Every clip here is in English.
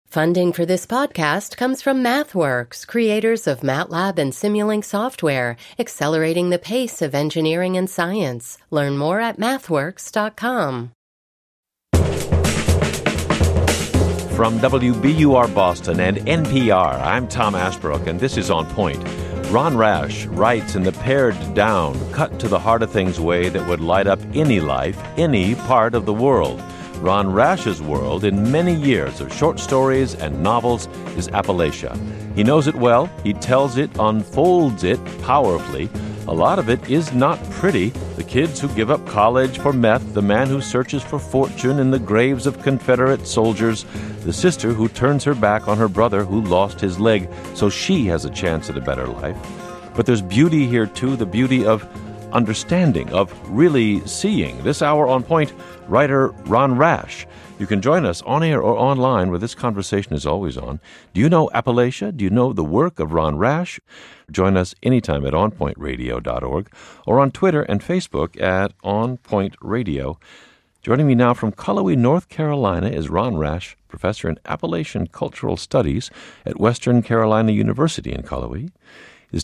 Funding for this podcast comes from MathWorks, creators of MATLAB and Simulink software, accelerating the pace of engineering and science. Learn more at mathworks.com. From WBUR Boston and NPR, I'm Tom Asbrook, and this is On Point. Ron Rash writes in the pared-down, cut-to-the-heart-of-things way that would light up any life, any part of the world. Ron Rash's world, in many years of short stories and novels, is Appalachia. He knows it well, he tells it, unfolds it powerfully. A lot of it is not pretty. The kids who give up college for meth, the man who searches for fortune in the graves of Confederate soldiers, the sister who turns her back on her brother who lost his leg so she has a chance at a better life. But there's beauty here, too, the beauty of understanding, of really seeing. This hour on Point, writer Ron Rash. You can join us on air or online, where this conversation is always on. Do you know Appalachia? Do you know the work of Ron Rash? Join us anytime at onpointradio.org or on Twitter and Facebook at onpointradio. Joining me now from Cullowhee, North Carolina, is Ron Rash, professor in Appalachian Cultural Studies at Western Carolina University in Cullowhee. His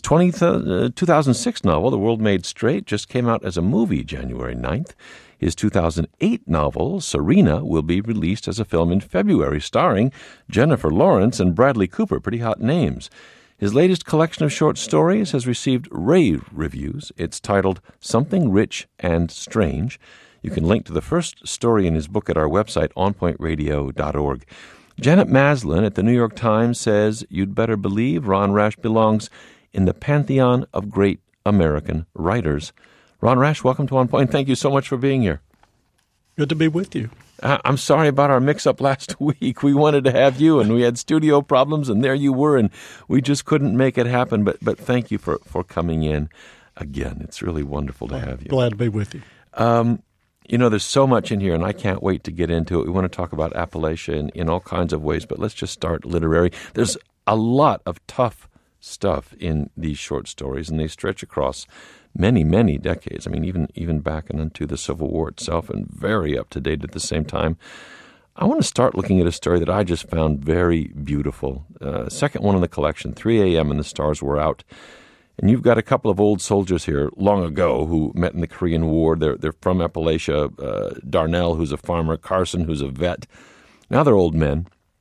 2006 novel, The World Made Straight, just came out as a movie January 9th. His 2008 novel, Serena, will be released as a film in February, starring Jennifer Lawrence and Bradley Cooper, pretty hot names. His latest collection of short stories has received rave reviews. It's titled Something Rich and Strange. You can link to the first story in his book at our website, onpointradio.org. Janet Maslin at the New York Times says, "You'd better believe Ron Rash belongs in the pantheon of great American writers." Ron Rash, welcome to On Point. Thank you so much for being here. Good to be with you. I'm sorry about our mix-up last week. We wanted to have you, and we had studio problems, and there you were, and we just couldn't make it happen. But thank you for coming in again. It's really wonderful to have you. Glad to be with you. There's so much in here, and I can't wait to get into it. We want to talk about Appalachia in all kinds of ways, but let's just start literary. There's a lot of tough stuff in these short stories, and they stretch across many, many decades. I mean, even back into the Civil War itself, and very up-to-date at the same time. I want to start looking at a story that I just found very beautiful. Second one in the collection, 3 a.m. and the stars were out. And you've got a couple of old soldiers here long ago who met in the Korean War. They're from Appalachia. Darnell, who's a farmer, Carson, who's a vet. Now they're old men.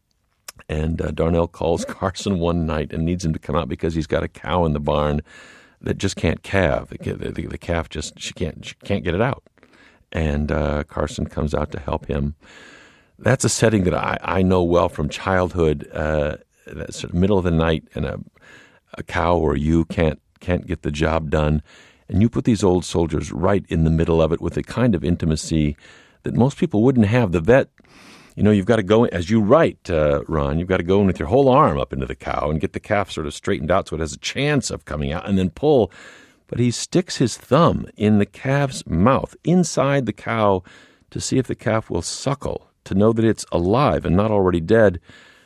And Darnell calls Carson one night and needs him to come out because he's got a cow in the barn that just can't calve. The calf she can't get it out. And Carson comes out to help him. That's a setting that I know well from childhood. That sort of middle of the night, and a cow or you can't get the job done. And you put these old soldiers right in the middle of it with a kind of intimacy that most people wouldn't have. The vet, you've got to go, as you write, Ron, you've got to go in with your whole arm up into the cow and get the calf sort of straightened out so it has a chance of coming out, and then pull. But he sticks his thumb in the calf's mouth, inside the cow, to see if the calf will suckle, to know that it's alive and not already dead.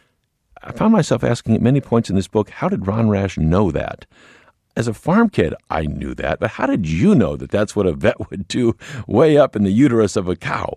I found myself asking at many points in this book, how did Ron Rash know that? As a farm kid, I knew that, but how did you know that that's what a vet would do way up in the uterus of a cow?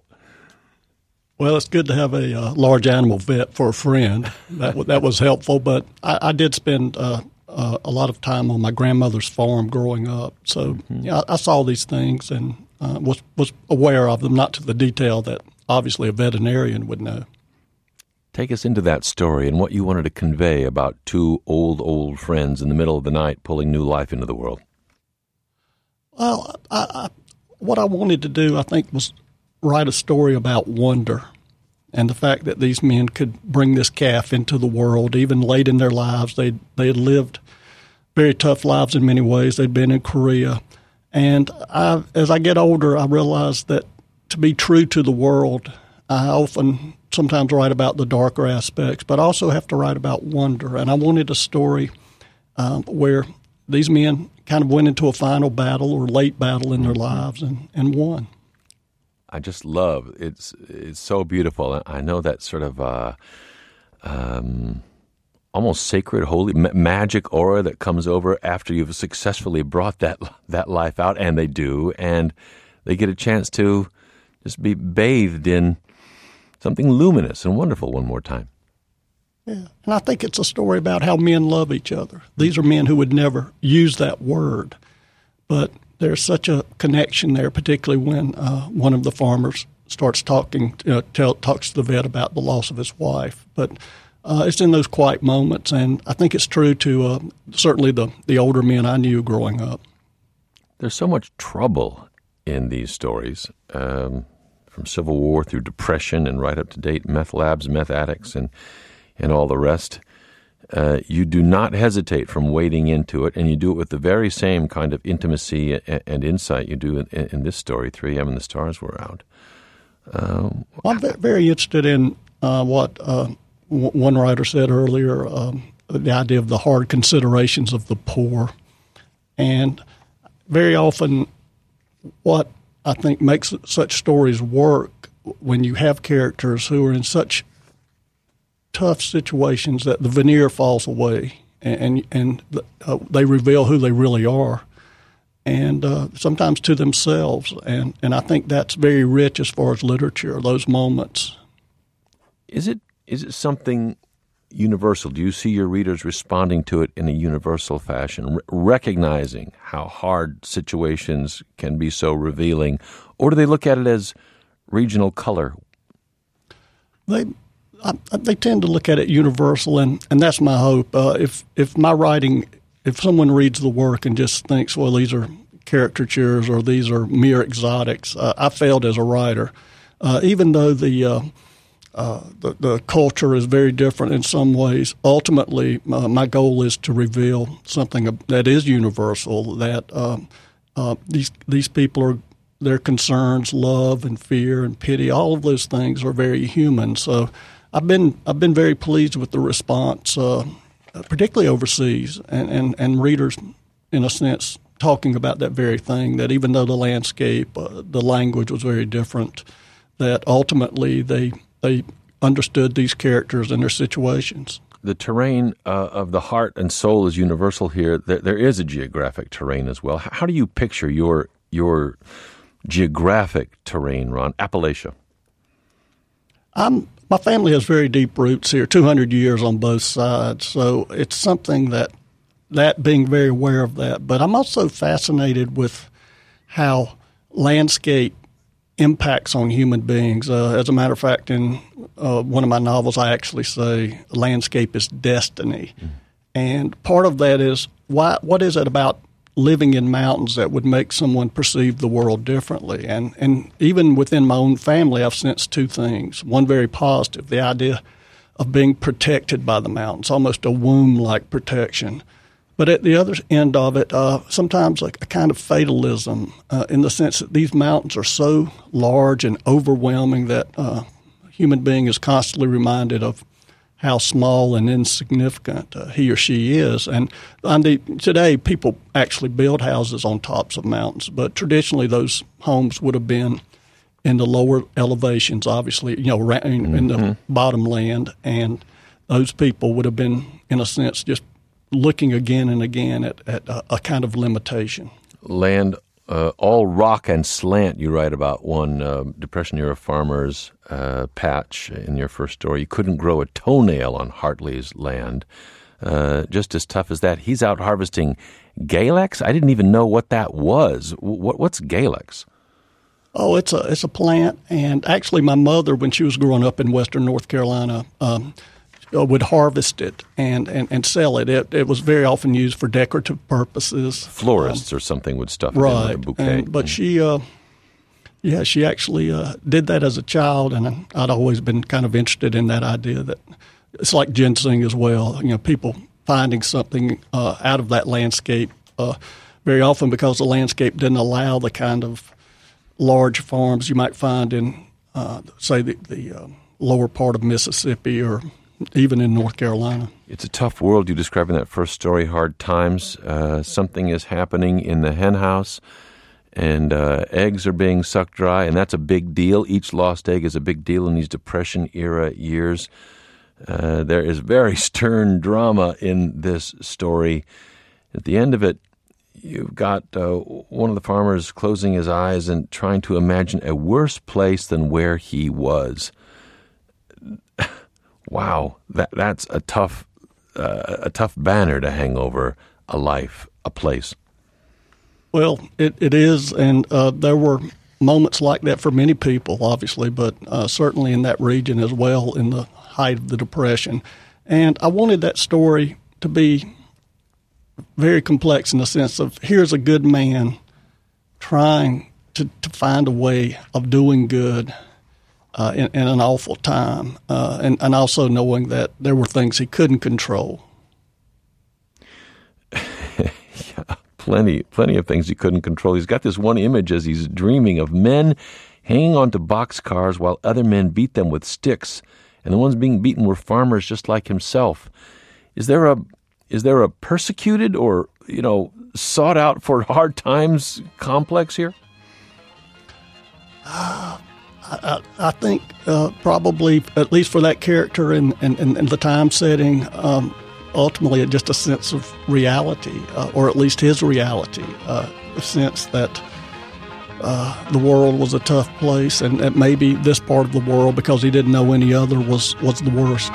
Well, it's good to have a large animal vet for a friend. That was helpful, but I did spend a lot of time on my grandmother's farm growing up. So I saw these things and was aware of them, not to the detail that obviously a veterinarian would know. Take us into that story and what you wanted to convey about two old friends in the middle of the night pulling new life into the world. Well, what I wanted to do, I think, was write a story about wonder and the fact that these men could bring this calf into the world, even late in their lives. They had lived very tough lives in many ways. They'd been in Korea. And as I get older, I realize that to be true to the world, I often sometimes write about the darker aspects, but I also have to write about wonder. And I wanted a story where these men kind of went into a final battle or late battle in their lives and won. I just love it's so beautiful. I know that sort of almost sacred, holy, magic aura that comes over after you've successfully brought that life out, and they do, and they get a chance to just be bathed in something luminous and wonderful one more time. Yeah, and I think it's a story about how men love each other. These are men who would never use that word, but there's such a connection there, particularly when one of the farmers starts talking, talks to the vet about the loss of his wife. But it's in those quiet moments, and I think it's true to certainly the older men I knew growing up. There's so much trouble in these stories, from Civil War through Depression and right up to date meth labs, meth addicts, and all the rest. You do not hesitate from wading into it, and you do it with the very same kind of intimacy and insight you do in this story, 3 a.m. and the Stars Were Out. I'm very interested in what one writer said earlier, the idea of the hard considerations of the poor. And very often what I think makes such stories work when you have characters who are in such tough situations that the veneer falls away and they reveal who they really are, and sometimes to themselves. And I think that's very rich as far as literature, those moments. Is it something universal? Do you see your readers responding to it in a universal fashion, recognizing how hard situations can be so revealing, or do they look at it as regional color? They tend to look at it universal, and that's my hope. If my writing, if someone reads the work and just thinks, well, these are caricatures or these are mere exotics, I failed as a writer. Even though the culture is very different in some ways, ultimately my goal is to reveal something that is universal, that these people are, their concerns, love and fear and pity, all of those things are very human. So I've been very pleased with the response, particularly overseas, and readers, in a sense, talking about that very thing, that even though the landscape, the language was very different, that ultimately they understood these characters and their situations. The terrain of the heart and soul is universal here. There is a geographic terrain as well. How do you picture your geographic terrain, Ron? Appalachia. My family has very deep roots here, 200 years on both sides. So it's something that being very aware of that. But I'm also fascinated with how landscape impacts on human beings. As a matter of fact, in one of my novels, I actually say landscape is destiny. Mm. And part of that is what is it about living in mountains that would make someone perceive the world differently? And even within my own family, I've sensed two things. One very positive, the idea of being protected by the mountains, almost a womb-like protection. But at the other end of it, sometimes like a kind of fatalism in the sense that these mountains are so large and overwhelming that a human being is constantly reminded of how small and insignificant he or she is. And today, people actually build houses on tops of mountains, but traditionally those homes would have been in the lower elevations, obviously, in the bottom land, and those people would have been, in a sense, just looking again and again at a kind of limitation. Land, all rock and slant, you write about one Depression-era farmer's patch in your first story. You couldn't grow a toenail on Hartley's land. Just as tough as that, he's out harvesting Galex? I didn't even know what that was. What's Galex? Oh, it's a plant, and actually my mother, when she was growing up in western North Carolina, would harvest it and sell it. It was very often used for decorative purposes. Florists or something would stuff it in with a bouquet. But she actually did that as a child, and I'd always been kind of interested in that idea that it's like ginseng as well. People finding something out of that landscape very often because the landscape didn't allow the kind of large farms you might find in, say, the lower part of Mississippi or even in North Carolina. It's a tough world you describe in that first story, Hard Times. Something is happening in the hen house, and eggs are being sucked dry, and that's a big deal. Each lost egg is a big deal in these Depression-era years. There is very stern drama in this story. At the end of it, you've got one of the farmers closing his eyes and trying to imagine a worse place than where he was. Wow, that's a tough banner to hang over a life, a place. Well, it is, and there were moments like that for many people, obviously, but certainly in that region as well in the height of the Depression. And I wanted that story to be very complex in the sense of here's a good man trying to find a way of doing good in an awful time, and also knowing that there were things he couldn't control. Yeah, plenty of things he couldn't control. He's got this one image as he's dreaming of men hanging onto boxcars while other men beat them with sticks, and the ones being beaten were farmers just like himself. Is there a persecuted or, sought out for hard times complex here? I think probably, at least for that character and the time setting, ultimately just a sense of reality, or at least his reality, a sense that the world was a tough place and that maybe this part of the world, because he didn't know any other, was the worst.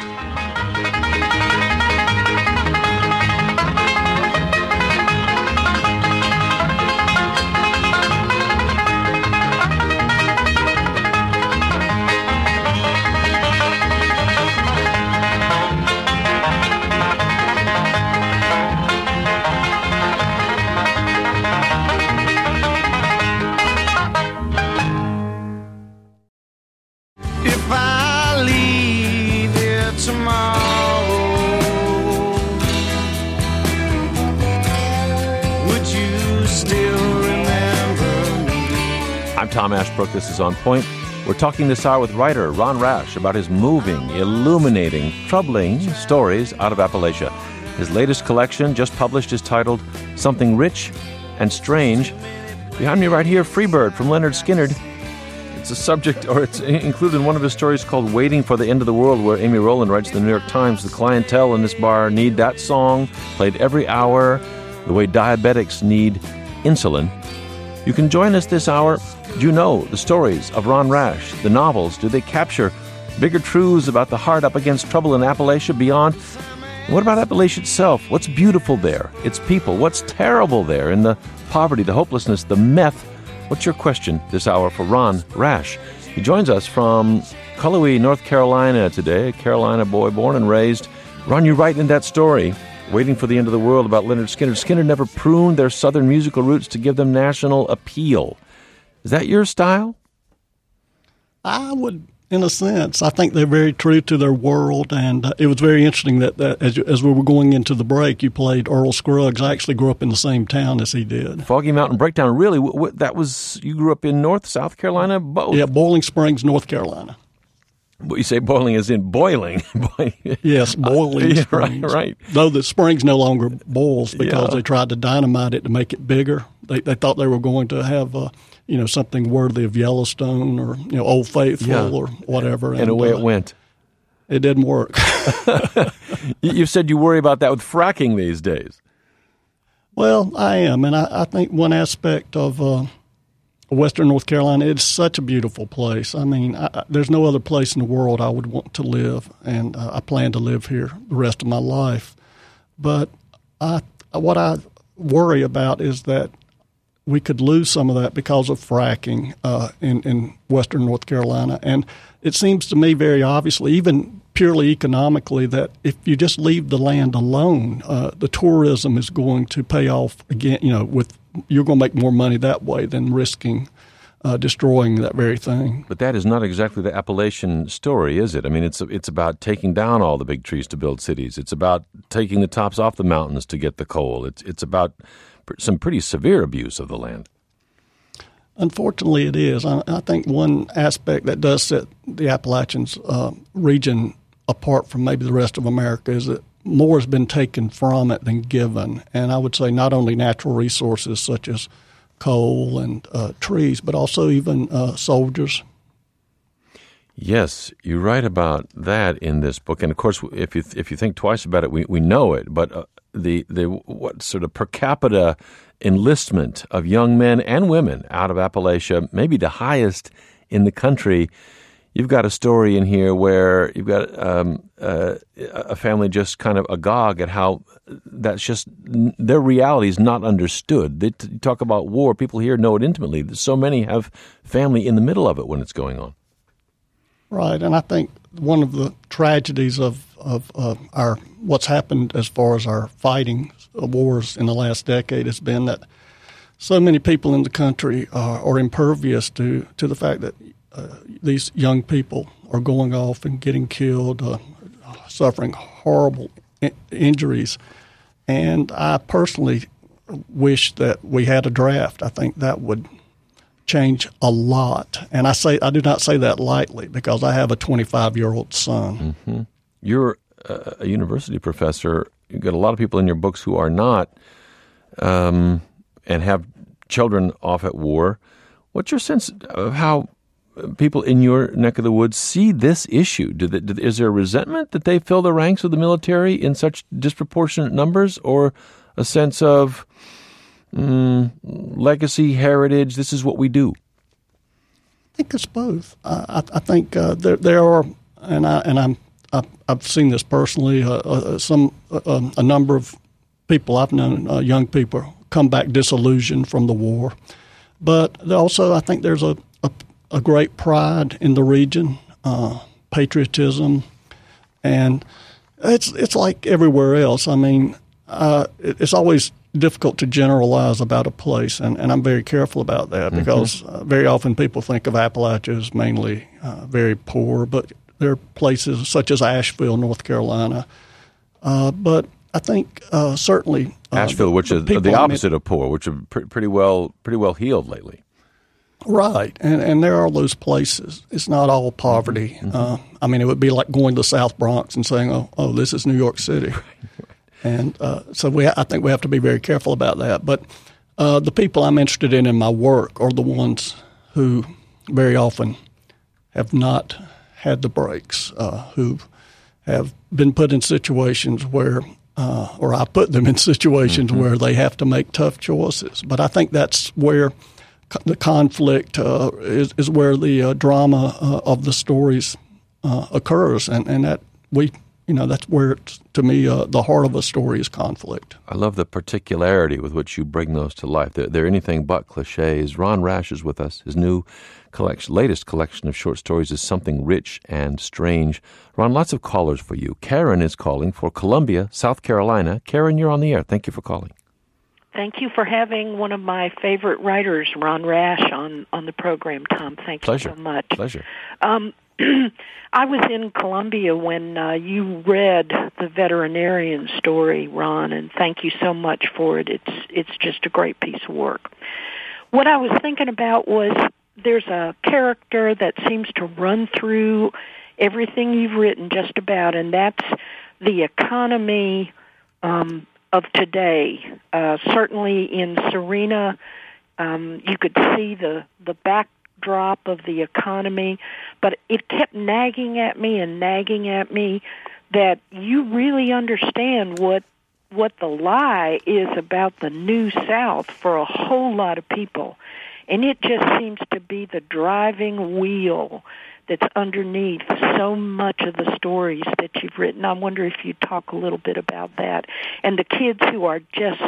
I'm Tom Ashbrook. This is On Point. We're talking this hour with writer Ron Rash about his moving, illuminating, troubling stories out of Appalachia. His latest collection, just published, is titled Something Rich and Strange. Behind me right here, Freebird from Leonard Skinner. It's a subject, or it's included in one of his stories called Waiting for the End of the World, where Amy Rowland writes in the New York Times, the clientele in this bar need that song played every hour, the way diabetics need insulin. You can join us this hour. Do you know the stories of Ron Rash, the novels? Do they capture bigger truths about the heart up against trouble in Appalachia beyond? And what about Appalachia itself? What's beautiful there? Its people. What's terrible there in the poverty, the hopelessness, the meth? What's your question this hour for Ron Rash? He joins us from Cullowhee, North Carolina today, a Carolina boy born and raised. Ron, you write in that story, Waiting for the End of the World, about Leonard Skinner. Skinner never pruned their southern musical roots to give them national appeal. Is that your style? I would, in a sense. I think they're very true to their world, and it was very interesting that as we were going into the break, you played Earl Scruggs. I actually grew up in the same town as he did. Foggy Mountain Breakdown, really? You grew up in North, South Carolina, both? Yeah, Boiling Springs, North Carolina. But you say boiling as in boiling. Yes, Boiling Springs. Right. Though the springs no longer boils because they tried to dynamite it to make it bigger. They thought they were going to have something worthy of Yellowstone or Old Faithful or whatever. And away it went. It didn't work. You've said you worry about that with fracking these days. Well, I am, and I think one aspect of Western North Carolina, it's such a beautiful place. I mean, there's no other place in the world I would want to live, and I plan to live here the rest of my life. But what I worry about is that we could lose some of that because of fracking in Western North Carolina. And it seems to me very obviously, even purely economically, that if you just leave the land alone, the tourism is going to pay off again, you're going to make more money that way than risking destroying that very thing. But that is not exactly the Appalachian story, is it? I mean, it's about taking down all the big trees to build cities. It's about taking the tops off the mountains to get the coal. It's about some pretty severe abuse of the land. Unfortunately, it is. I think one aspect that does set the Appalachians region apart from maybe the rest of America is that more has been taken from it than given. And I would say not only natural resources such as coal and trees, but also even soldiers. Yes, you write about that in this book. And of course, if you think twice about it, we know it. But the what sort of per capita enlistment of young men and women out of Appalachia, maybe the highest in the country. you've got a story in here where you've got a family just kind of agog at how that's just their reality is not understood. They talk about war. People here know it intimately. So many have family in the middle of it when it's going on. Right, and I think one of the tragedies of our what's happened as far as our fighting wars in the last decade has been that so many people in the country are impervious to the fact that these young people are going off and getting killed, suffering horrible injuries. And I personally wish that we had a draft. I think that would change a lot. And I do not say that lightly because I have a 25-year-old son. Mm-hmm. You're a university professor. You've got a lot of people in your books who are not and have children off at war. What's your sense of how people in your neck of the woods see this issue? Is there a resentment that they fill the ranks of the military in such disproportionate numbers, or a sense of legacy, heritage, this is what we do? I think it's both. I think there are, and I've seen this personally. A number of people I've known, young people, come back disillusioned from the war, but also I think there's a great pride in the region, patriotism, and it's like everywhere else. I mean, it's always difficult to generalize about a place, and I'm very careful about that because very often people think of Appalachia as mainly very poor, but there are places such as Asheville, North Carolina. But I think certainly Asheville, which is the opposite of poor, which are pretty well healed lately. Right, and there are those places. It's not all poverty. I mean, it would be like going to the South Bronx and saying, "Oh, this is New York City," and so I think we have to be very careful about that. But the people I'm interested in my work are the ones who very often have not had the breaks, who have been put in situations where, or I put them in situations where they have to make tough choices. But I think that's where the conflict is where the drama of the stories occurs, and that that's where to me the heart of a story is conflict. I love the particularity with which you bring those to life. They're anything but cliches. Ron Rash is with us. His new latest collection of short stories is Something Rich and Strange. Ron, lots of callers for you. Karen is calling for Columbia, South Carolina. Karen, you're on the air. Thank you for calling. Thank you for having one of my favorite writers, Ron Rash, on the program, Tom. Thank you so much. Pleasure. I was in Columbia when you read the veterinarian story, Ron, and thank you so much for it. It's just a great piece of work. What I was thinking about was there's a character that seems to run through everything you've written just about, and that's the economy of today. Certainly in Serena, you could see the backdrop of the economy, but it kept nagging at me that you really understand what the lie is about the New South for a whole lot of people. And it just seems to be the driving wheel that's underneath so much of the stories that you've written. I wonder if you'd talk a little bit about that. And the kids who are just,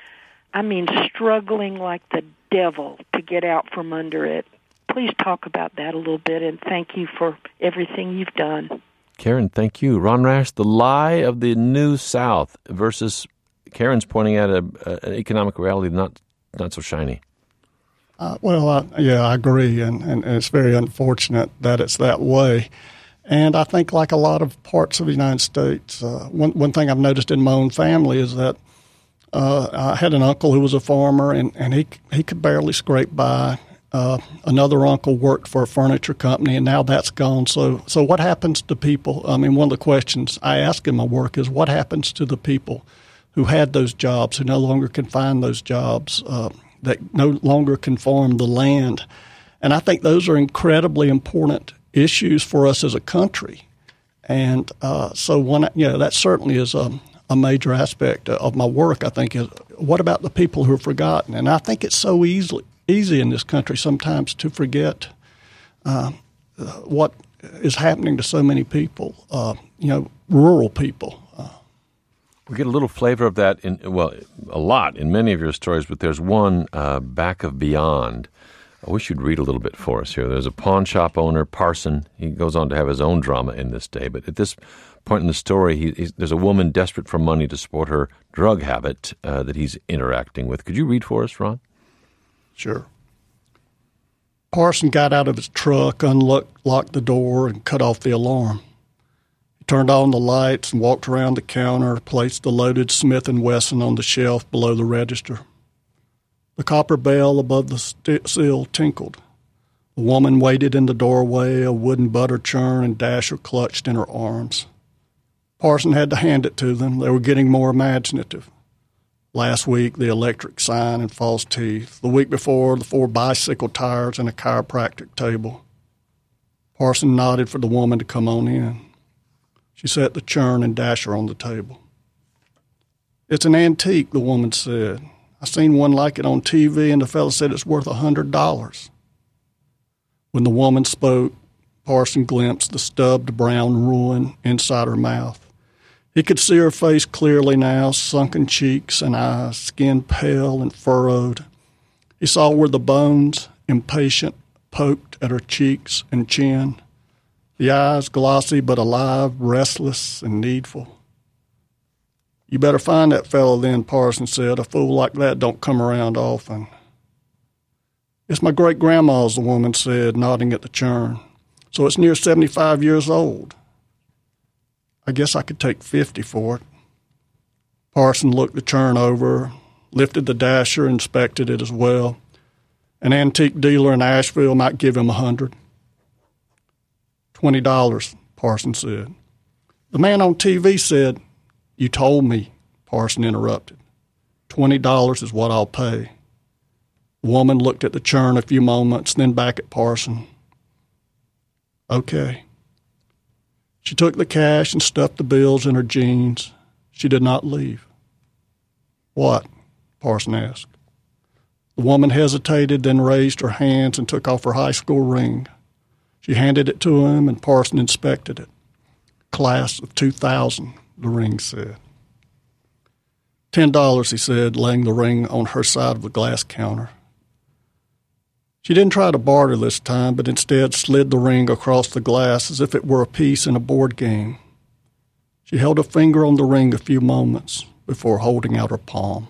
struggling like the devil to get out from under it. Please talk about that a little bit, and thank you for everything you've done. Karen, thank you. Ron Rash, the lie of the New South versus Karen's pointing at an economic reality not so shiny. I agree, and it's very unfortunate that it's that way. And I think like a lot of parts of the United States, one thing I've noticed in my own family is that I had an uncle who was a farmer, and he could barely scrape by. Another uncle worked for a furniture company, and now that's gone. So what happens to people? I mean, one of the questions I ask in my work is what happens to the people who had those jobs, who no longer can find those jobs, that no longer can farm the land. And I think those are incredibly important issues for us as a country. And that certainly is a major aspect of my work, I think, is what about the people who are forgotten? And I think it's so easy in this country sometimes to forget what is happening to so many people, rural people. We get a little flavor of that a lot in many of your stories, but there's one, Back of Beyond. I wish you'd read a little bit for us here. There's a pawn shop owner, Parson. He goes on to have his own drama in this day, but at this point in the story, there's a woman desperate for money to support her drug habit that he's interacting with. Could you read for us, Ron? Sure. Parson got out of his truck, locked the door, and cut off the alarm. He turned on the lights and walked around the counter, placed the loaded Smith & Wesson on the shelf below the register. The copper bell above the sill tinkled. The woman waited in the doorway, a wooden butter churn and dasher clutched in her arms. Parson had to hand it to them. They were getting more imaginative. Last week, the electric sign and false teeth. The week before, the 4 bicycle tires and a chiropractic table. Parson nodded for the woman to come on in. She set the churn and dasher on the table. "It's an antique," the woman said. "I seen one like it on TV, and the fellow said it's worth $100. When the woman spoke, Parson glimpsed the stubbed brown ruin inside her mouth. He could see her face clearly now, sunken cheeks and eyes, skin pale and furrowed. He saw where the bones, impatient, poked at her cheeks and chin. The eyes glossy but alive, restless and needful. "You better find that fellow then," Parson said. "A fool like that don't come around often." "It's my great-grandma's," the woman said, nodding at the churn. "So it's near 75 years old. I guess I could take 50 for it." Parson looked the churn over, lifted the dasher, inspected it as well. An antique dealer in Asheville might give him 100. $20, Parson said. "The man on TV said—" "You told me," Parson interrupted. $20 is what I'll pay." The woman looked at the churn a few moments, then back at Parson. "Okay." She took the cash and stuffed the bills in her jeans. She did not leave. "What?" Parson asked. The woman hesitated, then raised her hands and took off her high school ring. She handed it to him, and Parson inspected it. "Class of 2000, the ring said. $10, he said, laying the ring on her side of the glass counter. She didn't try to barter this time, but instead slid the ring across the glass as if it were a piece in a board game. She held a finger on the ring a few moments before holding out her palm.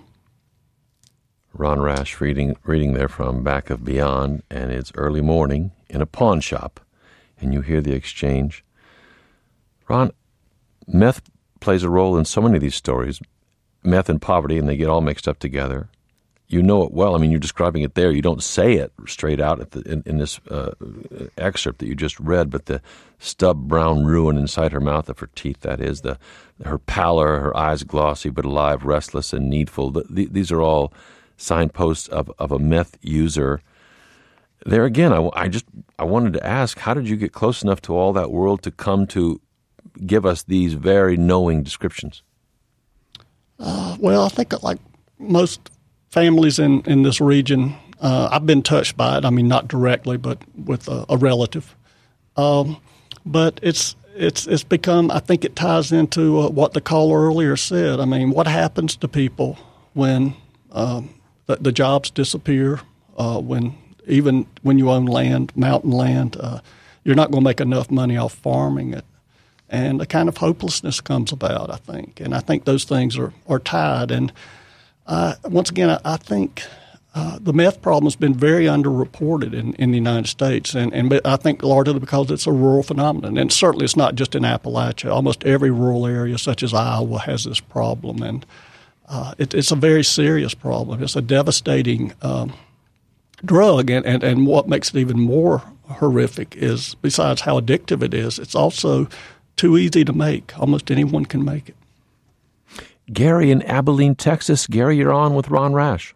Ron Rash reading there from Back of Beyond, and it's early morning in a pawn shop, and you hear the exchange. Ron, meth plays a role in so many of these stories, meth and poverty, and they get all mixed up together. You know it well. I mean, you're describing it there. You don't say it straight out in this excerpt that you just read, but the stubbed brown ruin inside her mouth of her teeth, that is, her pallor, her eyes glossy but alive, restless and needful. These are all signposts of a meth user. There again, I wanted to ask, how did you get close enough to all that world to come to give us these very knowing descriptions? Well, I think like most families in this region, I've been touched by it. I mean, not directly, but with a relative. But it's become, I think it ties into what the caller earlier said. I mean, what happens to people when the jobs disappear, when you own land, mountain land, you're not going to make enough money off farming it. And a kind of hopelessness comes about, I think. And I think those things are tied. And once again, I think the meth problem has been very underreported in the United States, and I think largely because it's a rural phenomenon. And certainly it's not just in Appalachia. Almost every rural area, such as Iowa, has this problem. And it's a very serious problem. It's a devastating drug. And what makes it even more horrific is, besides how addictive it is, it's also too easy to make. Almost anyone can make it. Gary in Abilene, Texas. Gary, you're on with Ron Rash.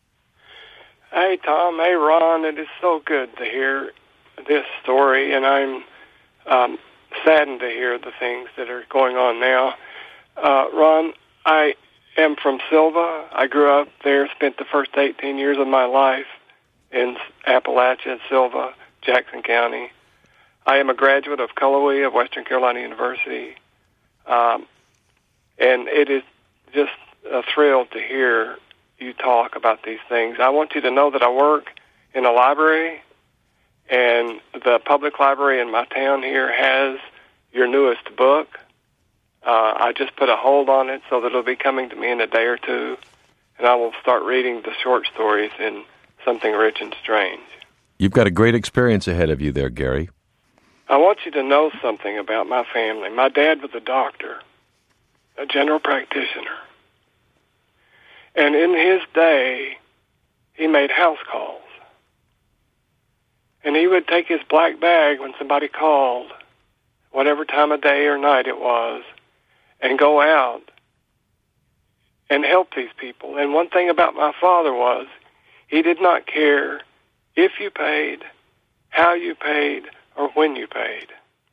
Hey, Tom. Hey, Ron. It is so good to hear this story, and I'm saddened to hear the things that are going on now. Ron, I am from Silva. I grew up there, spent the first 18 years of my life in Appalachia, Silva, Jackson County. I am a graduate of Cullowhee of Western Carolina University, and it is just a thrill to hear you talk about these things. I want you to know that I work in a library, and the public library in my town here has your newest book. I just put a hold on it so that it'll be coming to me in a day or two, and I will start reading the short stories in Something Rich and Strange. You've got a great experience ahead of you there, Gary. I want you to know something about my family. My dad was a doctor, a general practitioner. And in his day, he made house calls. And he would take his black bag when somebody called, whatever time of day or night it was, and go out and help these people. And one thing about my father was he did not care if you paid, how you paid, or when you paid.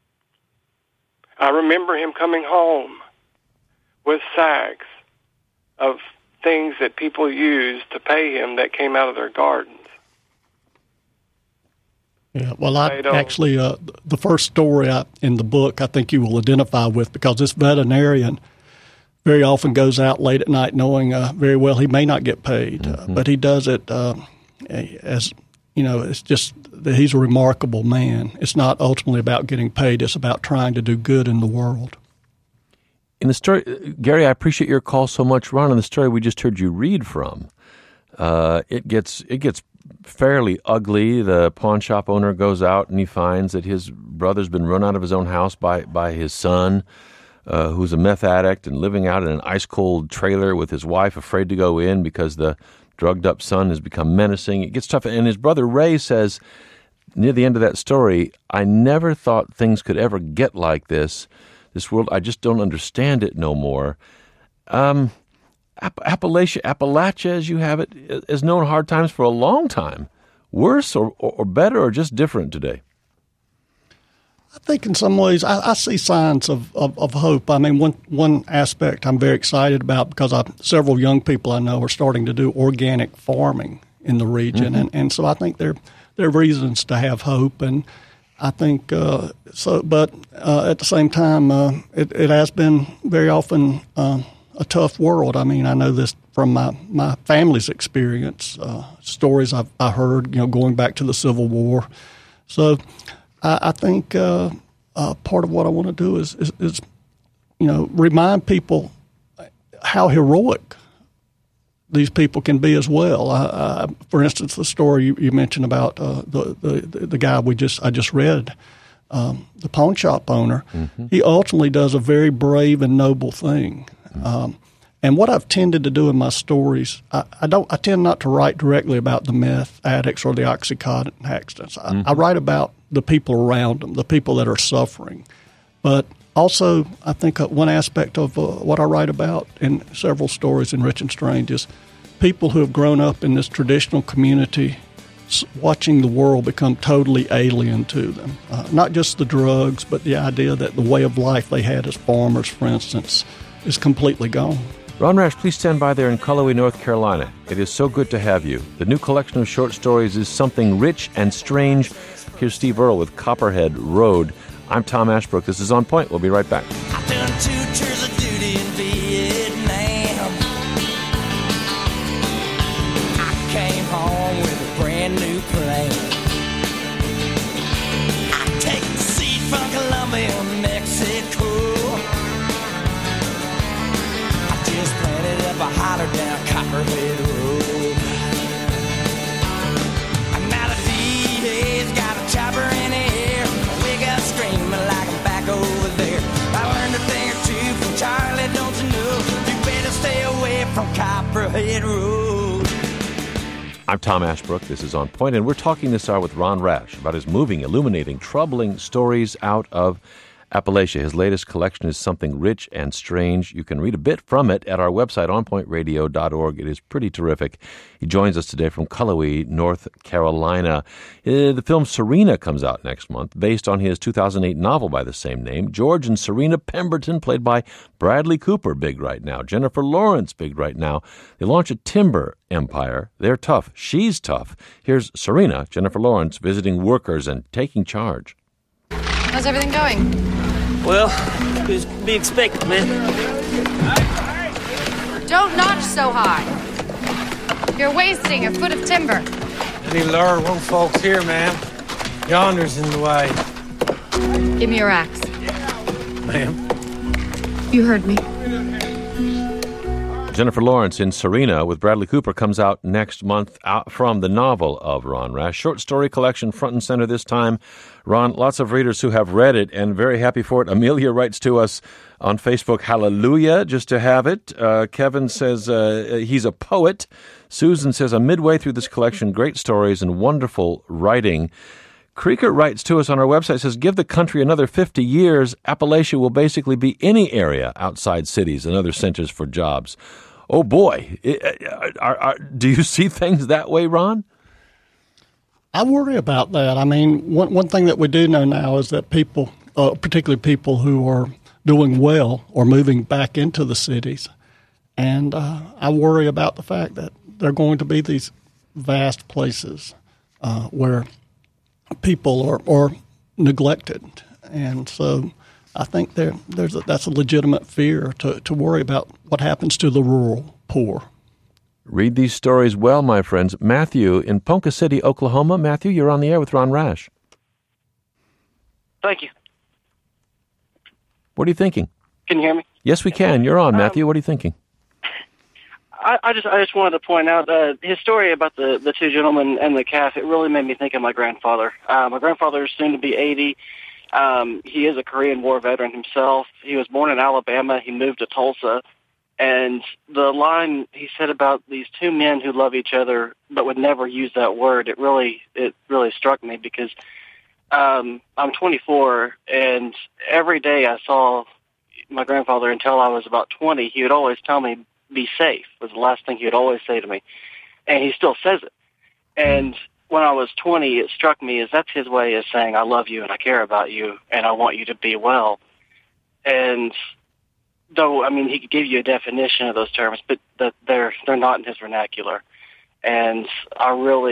I remember him coming home with sacks of things that people used to pay him that came out of their gardens. Yeah, well, actually, the first story in the book I think you will identify with, because this veterinarian very often goes out late at night knowing very well he may not get paid, but he does it as, you know, it's just that he's a remarkable man. It's not ultimately about getting paid. It's about trying to do good in the world. In the story, Gary, I appreciate your call so much. Ron, in the story we just heard you read from, it gets fairly ugly. The pawn shop owner goes out and he finds that his brother's been run out of his own house by his son, who's a meth addict and living out in an ice-cold trailer with his wife, afraid to go in because the drugged-up son has become menacing. It gets tough. And his brother Ray says, near the end of that story, I never thought things could ever get like this. This world, I just don't understand it no more. Appalachia, as you have it, has known hard times for a long time. Worse or better or just different today? I think in some ways I see signs of hope. I mean, one aspect I'm very excited about, because several young people I know are starting to do organic farming in the region, and so I think there are reasons to have hope, and I think so. But at the same time, it has been very often a tough world. I mean, I know this from my family's experience, stories I heard, going back to the Civil War. So I think part of what I want to do is remind people how heroic these people can be as well. For instance, the story you mentioned about the guy I just read, the pawn shop owner. He ultimately does a very brave and noble thing. And what I've tended to do in my stories, I tend not to write directly about the meth addicts or the OxyContin accidents. I write about the people around them, the people that are suffering. But also, I think one aspect of what I write about in several stories in Rich and Strange is people who have grown up in this traditional community watching the world become totally alien to them. Not just the drugs, but the idea that the way of life they had as farmers, for instance, is completely gone. Ron Rash, please stand by there in Cullowhee, North Carolina. It is so good to have you. The new collection of short stories is Something Rich and Strange. Here's Steve Earle with Copperhead Road. I'm Tom Ashbrook. This is On Point. We'll be right back. I've done 2 tours of duty in Vietnam. I came home with a brand new plan. I take the seed from Colombia, Mexico. I just planted up a holler down Copperhead Road. And now the DA's got a chopper in the air. Wake up screaming like I'm back over there. I learned a thing or two from Charlie, don't you know? You better stay away from Copperhead Road. I'm Tom Ashbrook. This is On Point, and we're talking this hour with Ron Rash about his moving, illuminating, troubling stories out of Appalachia. His latest collection is Something Rich and Strange. You can read a bit from it at our website, onpointradio.org. It is pretty terrific. He joins us today from Cullowhee, North Carolina. The film Serena comes out next month, based on his 2008 novel by the same name. George and Serena Pemberton, played by Bradley Cooper, big right now. Jennifer Lawrence, big right now. They launch a timber empire. They're tough. She's tough. Here's Serena, Jennifer Lawrence, visiting workers and taking charge. How's everything going? Well, it's to be expected, man. Don't notch so high. You're wasting a foot of timber. Any lower won't folks here, ma'am. Yonder's in the way. Give me your axe. Ma'am. You heard me. Jennifer Lawrence in Serena with Bradley Cooper comes out next month out from the novel of Ron Rash. Short story collection front and center this time. Ron, lots of readers who have read it and very happy for it. Amelia writes to us on Facebook, hallelujah, just to have it. Kevin says he's a poet. Susan says, I'm midway through this collection. Great stories and wonderful writing. Creeker writes to us on our website, says, give the country another 50 years, Appalachia will basically be any area outside cities and other centers for jobs. Oh, boy. Do you see things that way, Ron? I worry about that. I mean, one thing that we do know now is that people, particularly people who are doing well, are moving back into the cities. And I worry about the fact that there are going to be these vast places where people are neglected, and so I think that's a legitimate fear to worry about what happens to the rural poor. Read these stories well, my friends. Matthew in Ponca City, Oklahoma. Matthew, you're on the air with Ron Rash. Thank you. What are you thinking? Can you hear me? Yes, we can. You're on, Matthew. What are you thinking? I just wanted to point out his story about the two gentlemen and the calf. It really made me think of my grandfather. My grandfather is soon to be 80. He is a Korean War veteran himself. He was born in Alabama. He moved to Tulsa. And the line he said about these two men who love each other but would never use that word, it really struck me because I'm 24, and every day I saw my grandfather until I was about 20. He would always tell me, be safe, was the last thing he would always say to me. And he still says it. And when I was 20, it struck me as that's his way of saying, I love you and I care about you and I want you to be well. And though, I mean, he could give you a definition of those terms, but they're not in his vernacular. And I'll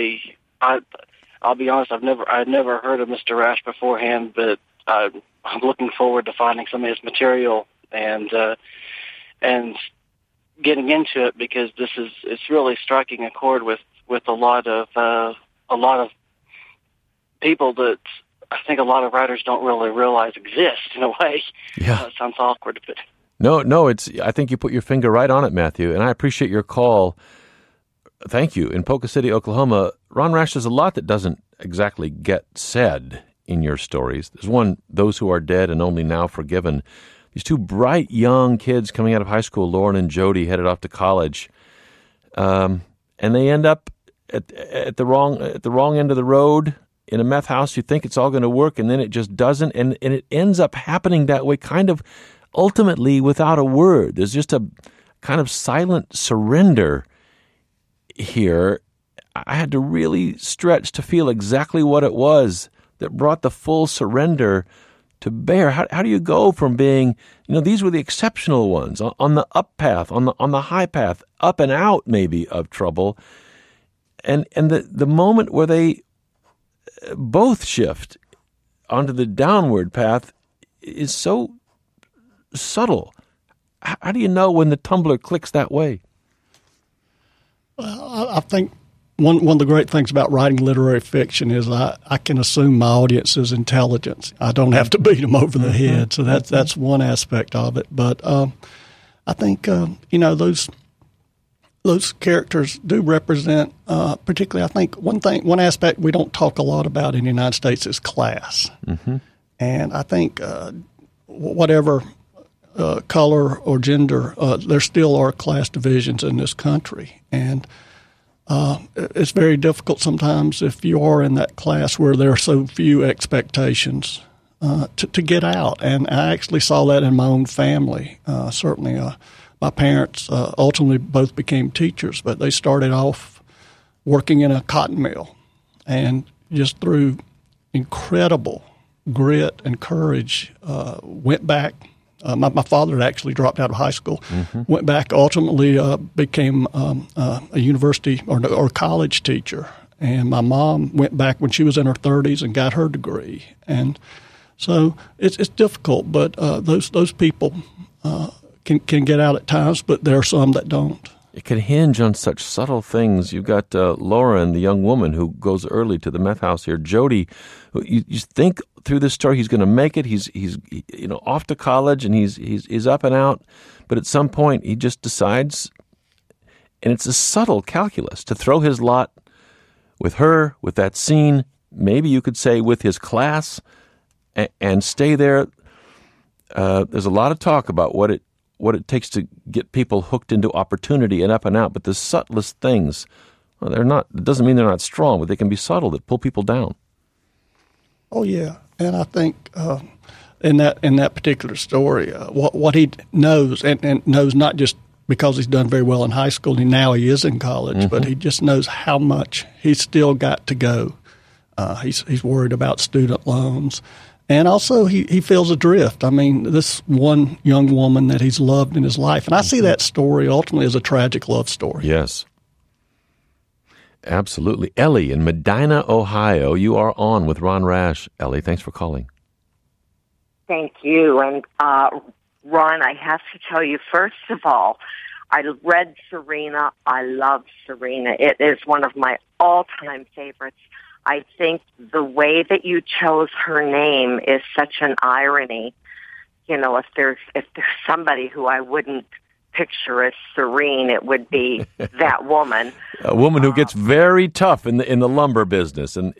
be honest, I'd never heard of Mr. Rash beforehand, but I'm looking forward to finding some of his material and getting into it, because it's really striking a chord with a lot of people that I think a lot of writers don't really realize exist in a way. Yeah. It sounds awkward, but no, I think you put your finger right on it, Matthew, and I appreciate your call. Thank you. In Ponca City, Oklahoma, Ron Rash, there's a lot that doesn't exactly get said in your stories. There's one, Those Who Are Dead and Only Now Forgiven. These two bright young kids coming out of high school, Lauren and Jody, headed off to college, and they end up at the wrong end of the road in a meth house. You think it's all going to work, and then it just doesn't, and it ends up happening that way, kind of ultimately without a word. There's just a kind of silent surrender here. I had to really stretch to feel exactly what it was that brought the full surrender to bear. How do you go from being, these were the exceptional ones on the up path, on the high path, up and out maybe of trouble, and the moment where they both shift onto the downward path is so subtle. How do you know when the tumbler clicks that way? Well, I think one of the great things about writing literary fiction is I can assume my audience's intelligence. I don't have to beat them over the head. So that's one aspect of it. But I think those characters do represent, particularly, I think one aspect we don't talk a lot about in the United States is class. Mm-hmm. And I think whatever color or gender, there still are class divisions in this country. And it's very difficult sometimes if you are in that class where there are so few expectations to get out. And I actually saw that in my own family. Certainly, my parents ultimately both became teachers, but they started off working in a cotton mill, and just through incredible grit and courage went back. My father had actually dropped out of high school, went back, ultimately became a university or college teacher. And my mom went back when she was in her 30s and got her degree. And So it's difficult, but those people can get out at times, but there are some that don't. It can hinge on such subtle things. You've got Lauren, the young woman who goes early to the meth house here. Jody, you think through this story he's going to make it. He's off to college and he's up and out, but at some point he just decides, and it's a subtle calculus, to throw his lot with her, with that scene. Maybe you could say with his class, and stay there. There's a lot of talk about what it takes to get people hooked into opportunity and up and out, but the subtlest things, well, they're not. It doesn't mean they're not strong, but they can be subtle that pull people down. Oh yeah, and I think in that particular story, what he knows and knows not just because he's done very well in high school and now he is in college, but he just knows how much he's still got to go. He's worried about student loans. And also, he feels adrift. I mean, this one young woman that he's loved in his life. And I see that story ultimately as a tragic love story. Yes. Absolutely. Ellie in Medina, Ohio, you are on with Ron Rash. Ellie, thanks for calling. Thank you. And, Ron, I have to tell you, first of all, I read Serena. I love Serena. It is one of my all-time favorites. I think the way that you chose her name is such an irony. You know, if there's somebody who I wouldn't picture as serene, it would be that woman. A woman who gets very tough in the lumber business, and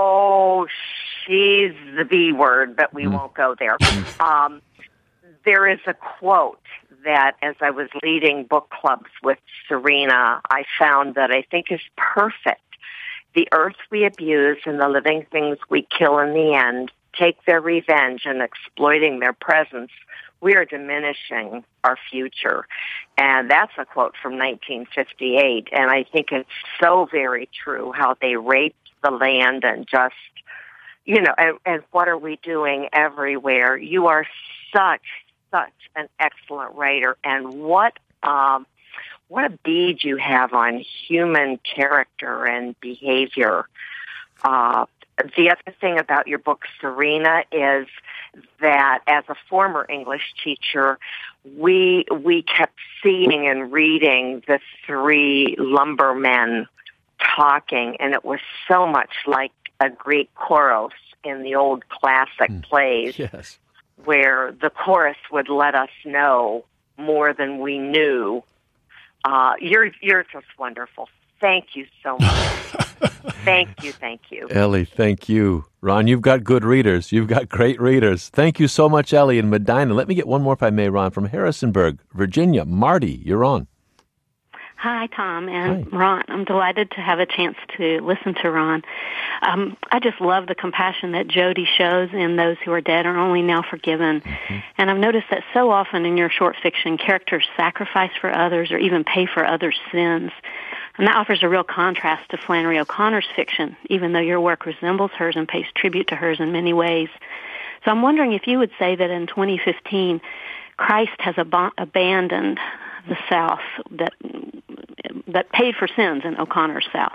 she's the B word, but we won't go there. There is a quote that, as I was leading book clubs with Serena, I found that I think is perfect. The earth we abuse and the living things we kill in the end take their revenge and exploiting their presence. We are diminishing our future. And that's a quote from 1958. And I think it's so very true how they raped the land and just, and what are we doing everywhere? You are such an excellent writer. And what a bead you have on human character and behavior. The other thing about your book, Serena, is that as a former English teacher, we kept seeing and reading the three lumbermen talking, and it was so much like a Greek chorus in the old classic plays, yes, where the chorus would let us know more than we knew. You're just wonderful. Thank you so much. Thank you. Ellie, thank you. Ron, you've got good readers. You've got great readers. Thank you so much, Ellie in Medina. Let me get one more, if I may, Ron, from Harrisonburg, Virginia. Marty, you're on. Hi, Tom and Ron. I'm delighted to have a chance to listen to Ron. I just love the compassion that Jody shows in those who are dead or only now forgiven. Mm-hmm. And I've noticed that so often in your short fiction, characters sacrifice for others or even pay for others' sins. And that offers a real contrast to Flannery O'Connor's fiction, even though your work resembles hers and pays tribute to hers in many ways. So I'm wondering if you would say that in 2015, Christ has abandoned the South that paid for sins in O'Connor's South.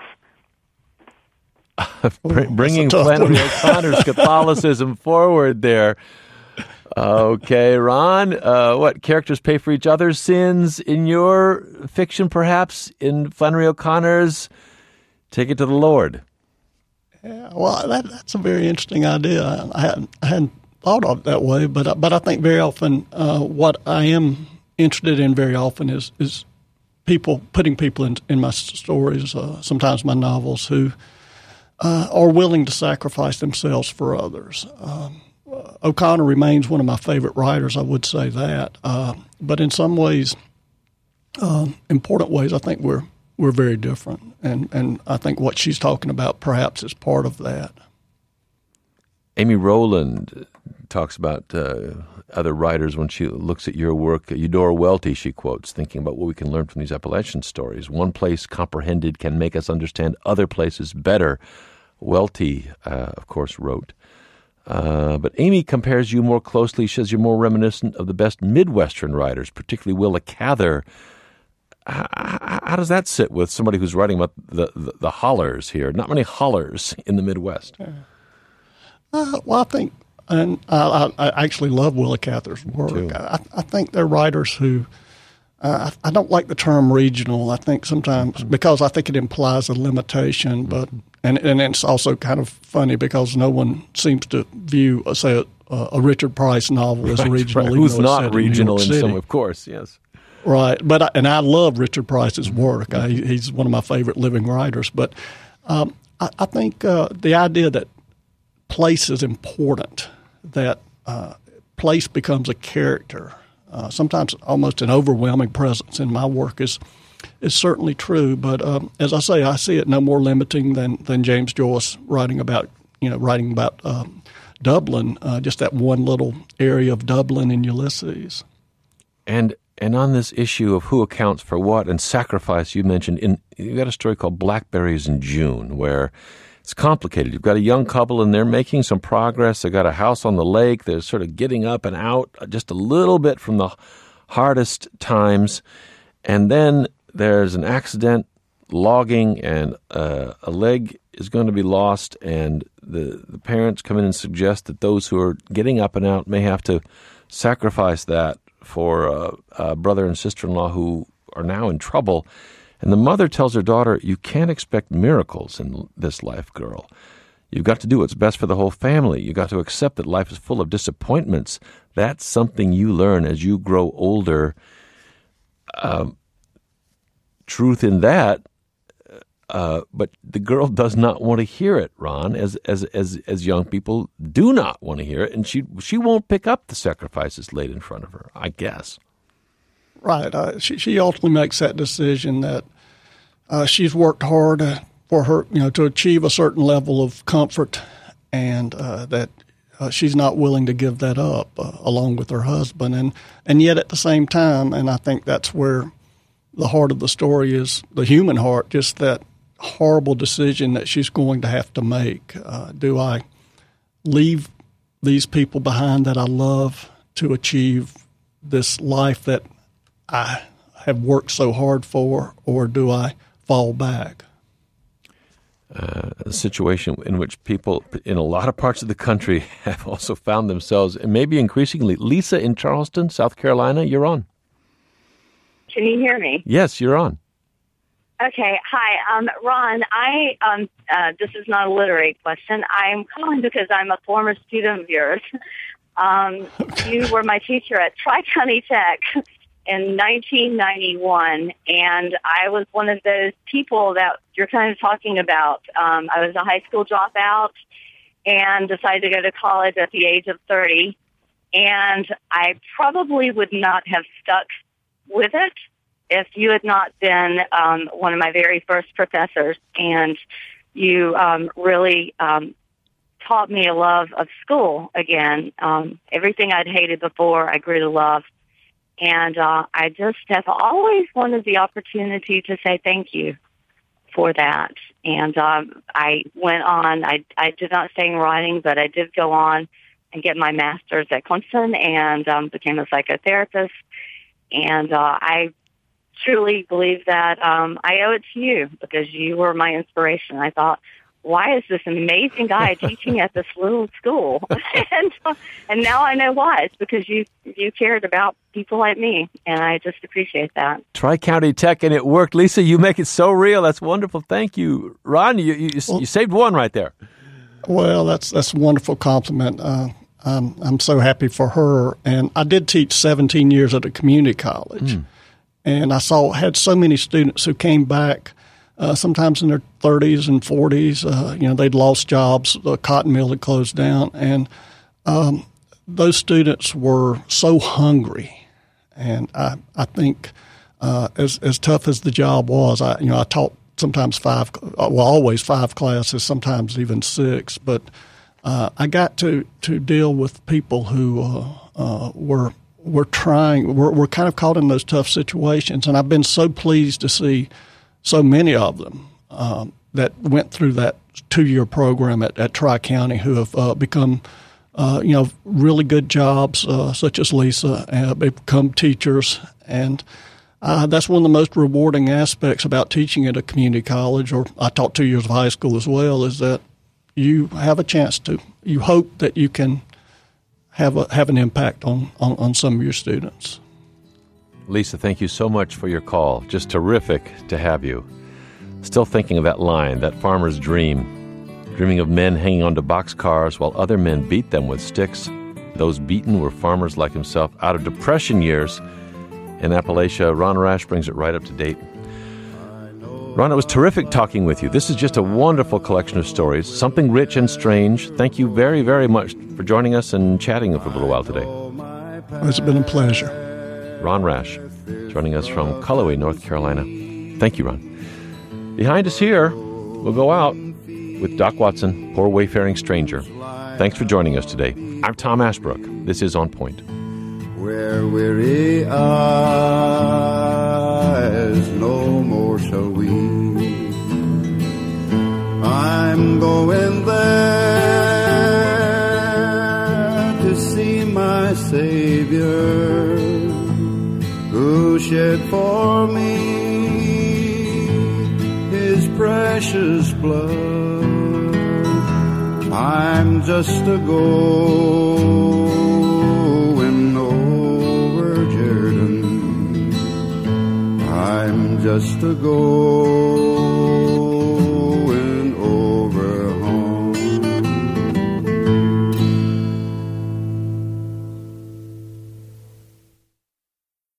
Bringing Flannery O'Connor's Catholicism forward there. Okay, Ron, what characters pay for each other's sins in your fiction, perhaps? In Flannery O'Connor's, take it to the Lord. Yeah, well, that's a very interesting idea. I hadn't thought of it that way, but I think very often what I am interested in very often is people, putting people in my stories, sometimes my novels, who are willing to sacrifice themselves for others. O'Connor remains one of my favorite writers, I would say that. But in some ways, important ways, I think we're very different. And I think what she's talking about perhaps is part of that. Amy Rowland talks about other writers when she looks at your work. Eudora Welty, she quotes, thinking about what we can learn from these Appalachian stories. One place comprehended can make us understand other places better. Welty, of course, wrote. But Amy compares you more closely. She says you're more reminiscent of the best Midwestern writers, particularly Willa Cather. How does that sit with somebody who's writing about the hollers here? Not many hollers in the Midwest. Well, I think And I actually love Willa Cather's work. I think they're writers who, I don't like the term regional. I think sometimes, because I think it implies a limitation, but and it's also kind of funny because no one seems to view, say, a Richard Price novel as regional. Right. Who's not regional in some, of course, yes. Right, but I love Richard Price's work. He's one of my favorite living writers. But I think the idea that place is important, that place becomes a character, sometimes almost an overwhelming presence in my work is certainly true. But as I say, I see it no more limiting than James Joyce writing about Dublin, just that one little area of Dublin in Ulysses. And on this issue of who accounts for what and sacrifice, you mentioned, you got a story called Blackberries in June, where it's complicated. You've got a young couple, and they're making some progress. They've got a house on the lake. They're sort of getting up and out just a little bit from the hardest times. And then there's an accident, logging, and a leg is going to be lost. And the parents come in and suggest that those who are getting up and out may have to sacrifice that for a brother and sister-in-law who are now in trouble. And the mother tells her daughter, you can't expect miracles in this life, girl. You've got to do what's best for the whole family. You've got to accept that life is full of disappointments. That's something you learn as you grow older. Truth in that, but the girl does not want to hear it, Ron, as young people do not want to hear it, and she won't pick up the sacrifices laid in front of her, I guess. Right. She ultimately makes that decision that she's worked hard for her, to achieve a certain level of comfort, and that she's not willing to give that up along with her husband, and yet at the same time, and I think that's where the heart of the story is, the human heart, just that horrible decision that she's going to have to make. Do I leave these people behind that I love to achieve this life that I have worked so hard for, or do I fall back? A situation in which people in a lot of parts of the country have also found themselves, and maybe increasingly. Lisa in Charleston, South Carolina, you're on. Can you hear me? Yes, you're on. Okay. Hi, Ron. This is not a literary question. I'm calling because I'm a former student of yours. You were my teacher at Tri-County Tech in 1991, and I was one of those people that you're kind of talking about. I was a high school dropout and decided to go to college at the age of 30, and I probably would not have stuck with it if you had not been one of my very first professors, and you really taught me a love of school again. Everything I'd hated before, I grew to love. And I just have always wanted the opportunity to say thank you for that. And I went on, I did not stay in writing, but I did go on and get my master's at Clemson and became a psychotherapist. And I truly believe that I owe it to you because you were my inspiration. I thought, why is this amazing guy teaching at this little school? and now I know why. It's because you cared about people like me, and I just appreciate that. Tri-County Tech, and it worked. Lisa, you make it so real. That's wonderful. Thank you. Ron, you saved one right there. Well, that's a wonderful compliment. I'm so happy for her. And I did teach 17 years at a community college, and I had so many students who came back sometimes in their 30s and 40s. They'd lost jobs. The cotton mill had closed down. And those students were so hungry. And I think as tough as the job was, I taught sometimes always 5 classes, sometimes even 6. But I got to deal with people who were trying, were kind of caught in those tough situations. And I've been so pleased to see so many of them that went through that 2-year program at Tri-County who have become, really good jobs, such as Lisa, become teachers. And that's one of the most rewarding aspects about teaching at a community college, or I taught 2 years of high school as well, is that you have a chance you hope that you can have an impact on some of your students. Lisa, thank you so much for your call. Just terrific to have you. Still thinking of that line, that farmer's dream, dreaming of men hanging onto boxcars while other men beat them with sticks. Those beaten were farmers like himself out of Depression years in Appalachia. Ron Rash brings it right up to date. Ron, it was terrific talking with you. This is just a wonderful collection of stories, something rich and strange. Thank you very, very much for joining us and chatting for a little while today. It's been a pleasure. Ron Rash, joining us from Cullowhee, North Carolina. Thank you, Ron. Behind us here, we'll go out with Doc Watson, Poor Wayfaring Stranger. Thanks for joining us today. I'm Tom Ashbrook. This is On Point. Where weary eyes no more shall weep, I'm going there to see my Savior, who shed for me His precious blood. I'm just a going over Jordan, I'm just a going